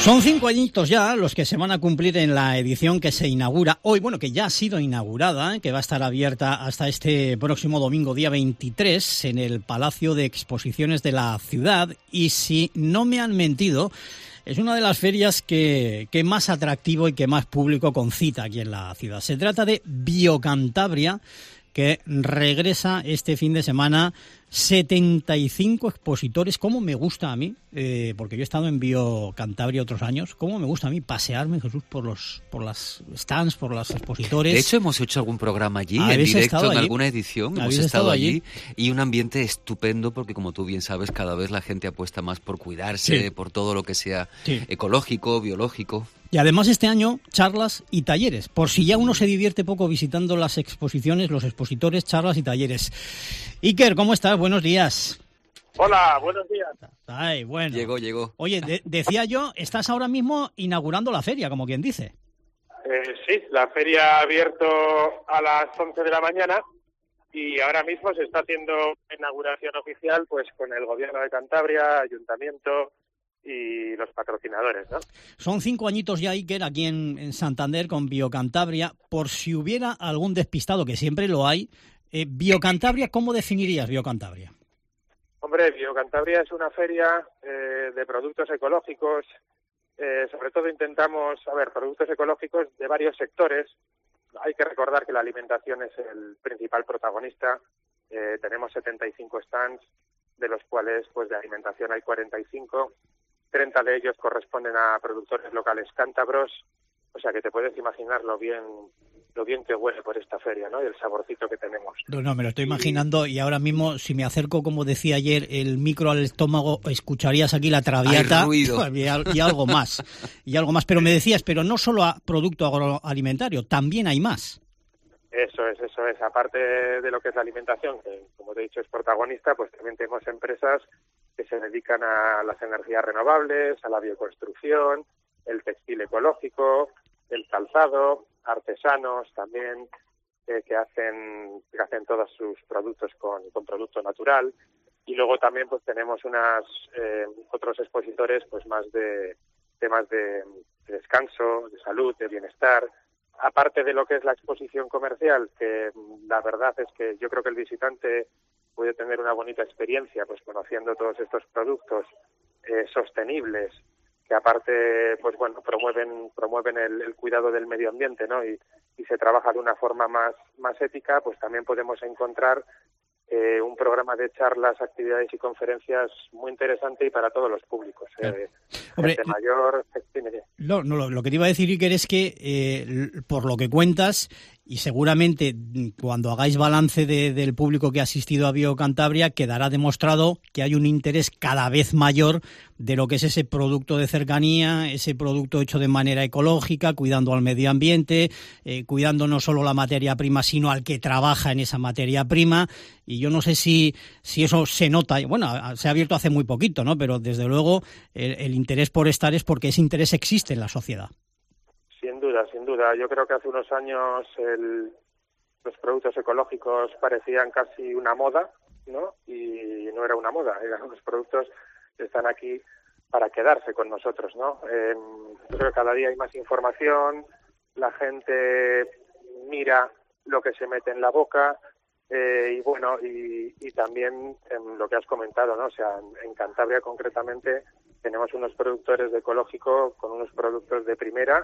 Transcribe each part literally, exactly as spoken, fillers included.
Son cinco añitos ya los que se van a cumplir en la edición que se inaugura hoy, bueno, que ya ha sido inaugurada, ¿eh? Que va a estar abierta hasta este próximo domingo, día veintitrés, en el Palacio de Exposiciones de la ciudad. Y si no me han mentido, es una de las ferias que, que más atractivo y que más público concita aquí en la ciudad. Se trata de Biocantabria, que regresa este fin de semana. setenta y cinco expositores. Cómo me gusta a mí, eh, porque yo he estado en Biocantabria otros años, cómo me gusta a mí pasearme, Jesús, por los por las stands, por los expositores. De hecho, hemos hecho algún programa allí, en ¿Habéis directo, estado en allí? alguna edición. Hemos ¿Habéis estado estado allí? allí? Y un ambiente estupendo, porque como tú bien sabes, cada vez la gente apuesta más por cuidarse, Sí. por todo lo que sea Sí. ecológico, biológico. Y además este año charlas y talleres, por si ya uno se divierte poco visitando las exposiciones, los expositores, charlas y talleres. Iker, ¿cómo estás? Buenos días. Hola, buenos días. Ay, bueno. Llegó, llegó. Oye, de- decía yo, estás ahora mismo inaugurando la feria, como quien dice. Eh, sí, la feria ha abierto a las once de la mañana y ahora mismo se está haciendo inauguración oficial pues con el Gobierno de Cantabria, Ayuntamiento y los patrocinadores, ¿no? Son cinco añitos ya, Iker, aquí en, en Santander con Biocantabria. Por si hubiera algún despistado, que siempre lo hay, eh, Biocantabria, ¿cómo definirías Biocantabria? Hombre, Biocantabria es una feria eh, de productos ecológicos. Eh, sobre todo intentamos, a ver, productos ecológicos de varios sectores. Hay que recordar que la alimentación es el principal protagonista. Eh, tenemos setenta y cinco stands, de los cuales pues de alimentación hay cuarenta y cinco. treinta de ellos corresponden a productores locales cántabros. O sea que te puedes imaginar lo bien lo bien que huele por esta feria, ¿no? Y el saborcito que tenemos. No, no, me lo estoy imaginando y ahora mismo, si me acerco, como decía ayer, el micro al estómago, escucharías aquí la traviata. Hay ruido. y, al- y algo más. Y algo más. Pero me decías, pero no solo a producto agroalimentario, también hay más. Eso es, eso es. Aparte de lo que es la alimentación, que como te he dicho es protagonista, pues también tenemos empresas que se dedican a las energías renovables, a la bioconstrucción, el textil ecológico, el calzado, artesanos también, eh, que hacen que hacen todos sus productos con, con producto natural. Y luego también pues tenemos unas eh, otros expositores pues más de temas de, de descanso, de salud, de bienestar. Aparte de lo que es la exposición comercial, que la verdad es que yo creo que el visitante puede tener una bonita experiencia pues conociendo todos estos productos eh, sostenibles, que aparte pues bueno promueven promueven el, el cuidado del medio ambiente, ¿no? Y, y se trabaja de una forma más más ética. Pues también podemos encontrar eh, un programa de charlas, actividades y conferencias muy interesante y para todos los públicos. Claro. Eh, Hombre, gente mayor, dime, dime. No, no, lo, lo que te iba a decir, Iker, es que eh, l- por lo que cuentas, y seguramente mm, cuando hagáis balance de- del público que ha asistido a Biocantabria, quedará demostrado que hay un interés cada vez mayor de lo que es ese producto de cercanía, ese producto hecho de manera ecológica, cuidando al medio ambiente, eh, cuidando no solo la materia prima, sino al que trabaja en esa materia prima. Y yo no sé si, si eso se nota. Bueno, a- se ha abierto hace muy poquito, ¿no? Pero desde luego el, el interés por estar es porque ese interés existe en la sociedad. Sin duda, sin duda. Yo creo que hace unos años el, los productos ecológicos parecían casi una moda, ¿no? Y no era una moda, eran unos productos que están aquí para quedarse con nosotros, ¿no? Eh, yo creo que cada día hay más información, la gente mira lo que se mete en la boca, eh, y bueno, y, y también en lo que has comentado, ¿no? O sea, en, en Cantabria concretamente tenemos unos productores de ecológico con unos productos de primera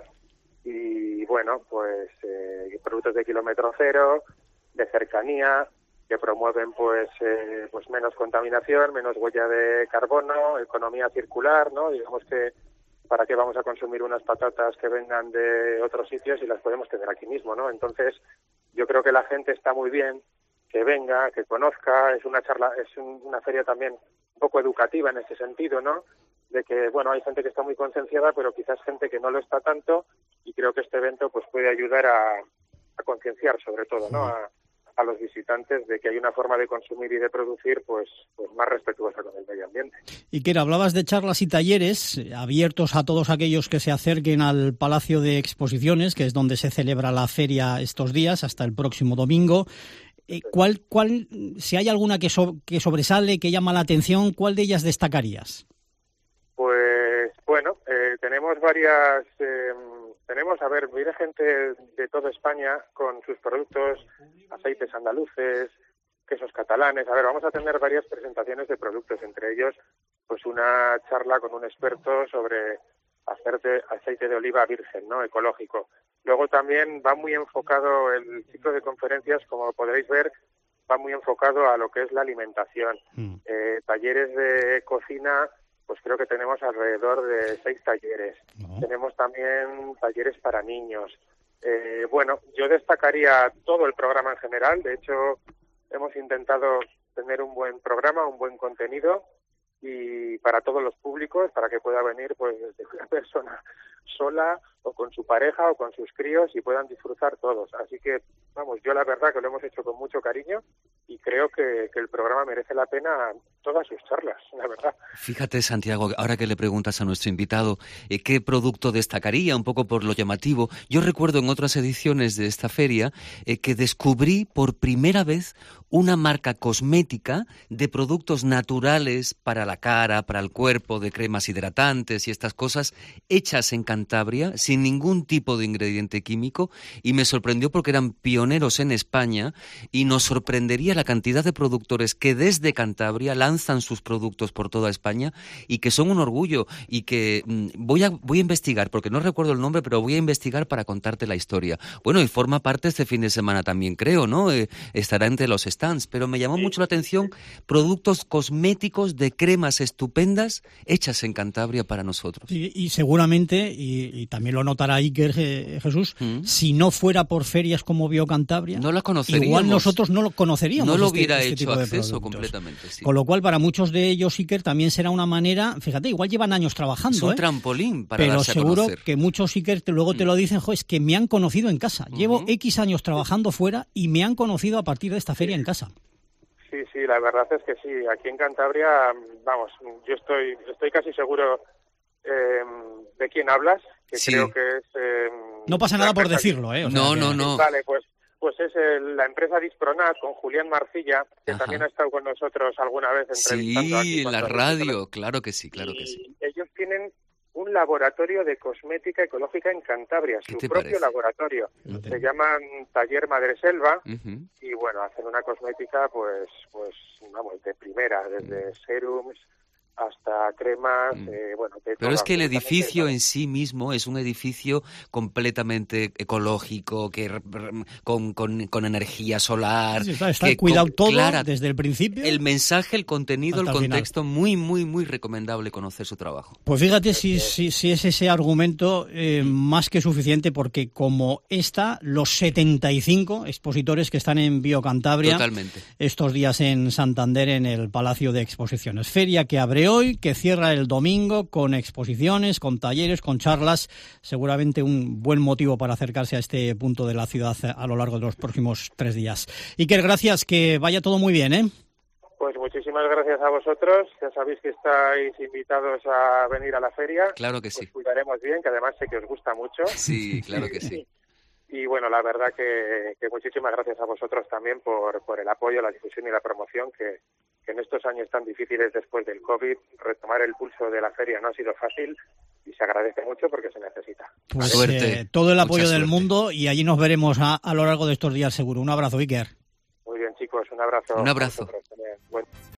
y bueno, pues eh, productos de kilómetro cero, de cercanía, que promueven pues eh, pues menos contaminación, menos huella de carbono, economía circular, ¿no? Digamos que para qué vamos a consumir unas patatas que vengan de otros sitios y las podemos tener aquí mismo, ¿no? Entonces, yo creo que la gente está muy bien que venga, que conozca, es una charla, es un, una feria también un poco educativa en ese sentido, ¿no? De que, bueno, hay gente que está muy concienciada, pero quizás gente que no lo está tanto, y creo que este evento pues puede ayudar a, a concienciar sobre todo, ¿no? A, a los visitantes de que hay una forma de consumir y de producir pues, pues más respetuosa con el medio ambiente. Iker, hablabas de charlas y talleres eh, abiertos a todos aquellos que se acerquen al Palacio de Exposiciones, que es donde se celebra la feria estos días, hasta el próximo domingo. Eh, ¿cuál, cuál, si hay alguna que, so, que sobresale, que llama la atención, cuál de ellas destacarías? Pues bueno, eh, tenemos varias, eh, tenemos, a ver, viene gente de toda España con sus productos, aceites andaluces, quesos catalanes. A ver, vamos a tener varias presentaciones de productos, entre ellos, pues una charla con un experto sobre hacerte aceite de oliva virgen, ¿no?, ecológico. Luego también va muy enfocado el ciclo de conferencias, como podréis ver, va muy enfocado a lo que es la alimentación. Mm. Eh, talleres de cocina, pues creo que tenemos alrededor de seis talleres. No. Tenemos también talleres para niños. Eh, bueno, yo destacaría todo el programa en general. De hecho, hemos intentado tener un buen programa, un buen contenido, y para todos los públicos, para que pueda venir pues desde una persona sola o con su pareja o con sus críos y puedan disfrutar todos. Así que, vamos, yo la verdad que lo hemos hecho con mucho cariño y creo que, que el programa merece la pena todas sus charlas, la verdad. Fíjate, Santiago, ahora que le preguntas a nuestro invitado eh, qué producto destacaría, un poco por lo llamativo, yo recuerdo en otras ediciones de esta feria eh, que descubrí por primera vez una marca cosmética de productos naturales para la cara, para el cuerpo, de cremas hidratantes y estas cosas, hechas en Cantabria, sin ningún tipo de ingrediente químico, y me sorprendió porque eran pioneros en España, y nos sorprendería la cantidad de productores que desde Cantabria lanzan sus productos por toda España y que son un orgullo, y que mmm, voy a voy a investigar, porque no recuerdo el nombre, pero voy a investigar para contarte la historia. Bueno, y forma parte este fin de semana también, creo, ¿no? Eh, estará entre los stands, pero me llamó mucho la atención productos cosméticos de cremas estupendas hechas en Cantabria para nosotros. Y, y seguramente, y, y también lo notará Iker, eh, Jesús, ¿Mm? si no fuera por ferias como Biocantabria, no la conoceríamos. Igual nosotros no lo conoceríamos. No lo este, hubiera este hecho acceso completamente. Sí. Con lo cual, para muchos de ellos, Iker, también será una manera, fíjate, igual llevan años trabajando. Es un ¿eh? trampolín para Pero darse seguro a conocer. Que muchos Iker te, luego te lo dicen, jo, es que me han conocido en casa. Uh-huh. Llevo X años trabajando fuera y me han conocido a partir de esta feria en casa. Sí, sí, la verdad es que sí. Aquí en Cantabria, vamos, yo estoy estoy casi seguro eh, de quién hablas, que sí. creo que es... Eh, no pasa nada por decirlo, ¿eh? O sea, no, que... no, no. Vale, pues pues es el, la empresa Dispronat con Julián Marcilla, que Ajá. también ha estado con nosotros alguna vez entrevistando aquí. Sí, en la radio, claro que sí, claro que sí. Ellos tienen un laboratorio de cosmética ecológica en Cantabria, su propio parece? laboratorio. Uh-huh. Se llaman Taller Madreselva uh-huh. y bueno, hacen una cosmética pues pues vamos de primera, desde uh-huh. serums hasta cremas, mm. eh, bueno... De Pero es que el edificio en sí mismo es un edificio completamente ecológico, que con, con, con energía solar... Sí, está, está que cuidado con, todo clara, desde el principio. El mensaje, el contenido, el contexto, final. muy, muy, muy recomendable conocer su trabajo. Pues fíjate si, si, si es ese argumento eh, más que suficiente, porque como esta, los setenta y cinco expositores que están en Biocantabria Totalmente. estos días en Santander, en el Palacio de Exposiciones. Feria que abre hoy, que cierra el domingo, con exposiciones, con talleres, con charlas, seguramente un buen motivo para acercarse a este punto de la ciudad a lo largo de los próximos tres días. Iker, gracias, que vaya todo muy bien, ¿eh? Pues muchísimas gracias a vosotros, ya sabéis que estáis invitados a venir a la feria. Claro que sí. Os cuidaremos bien, que además sé que os gusta mucho. Sí, claro que sí. Y bueno, la verdad que, que muchísimas gracias a vosotros también por, por el apoyo, la difusión y la promoción, que, que en estos años tan difíciles después del COVID, retomar el pulso de la feria no ha sido fácil y se agradece mucho porque se necesita. Pues suerte. Eh, todo el apoyo del mundo, y allí nos veremos a, a lo largo de estos días seguro. Un abrazo, Iker. Muy bien, chicos, un abrazo. Un abrazo.